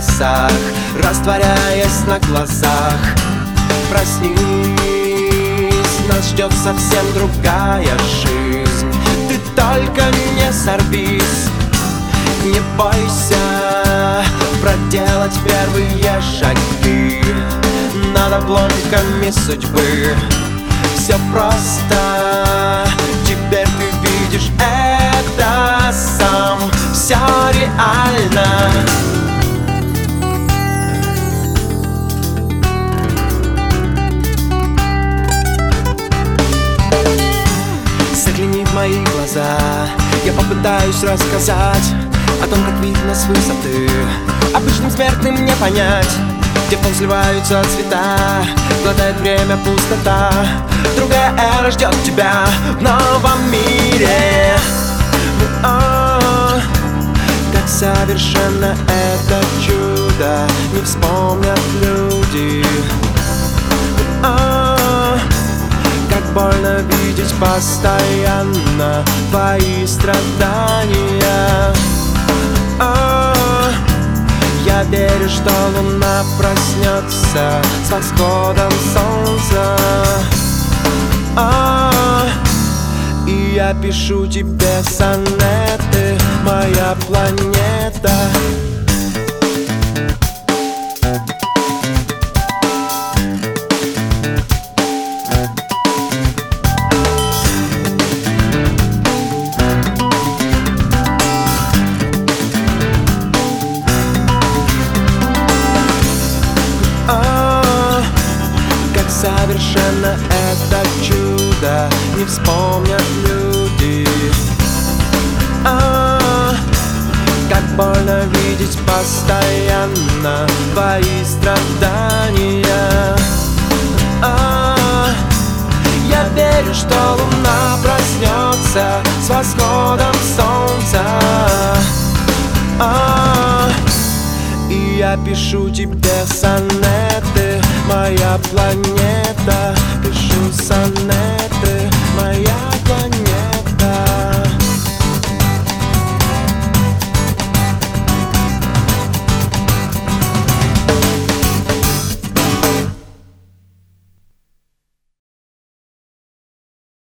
небесах, растворяясь на глазах. Проснись, нас ждет совсем другая жизнь. Ты только не сорвись, не бойся проделать первые шаги над обломками судьбы. Все просто, теперь ты видишь это сам. Все реально. Загляни в мои глаза, я попытаюсь рассказать о том, как видно с высоты обычным смертным не понять, где в том сливаются цвета, глотает время пустота. Другая эра ждет тебя в новом мире. Как совершенно это чудо не вспомнят люди. Как больно видеть постоянно твои страдания. Я верю, что луна проснется с восходом солнца. И я пишу тебе сонеты, моя планета. Совершенно это чудо не вспомнят люди. Как больно видеть постоянно твои страдания. Я верю, что луна проснется с восходом солнца. И я пишу тебе сонеты, моя планета.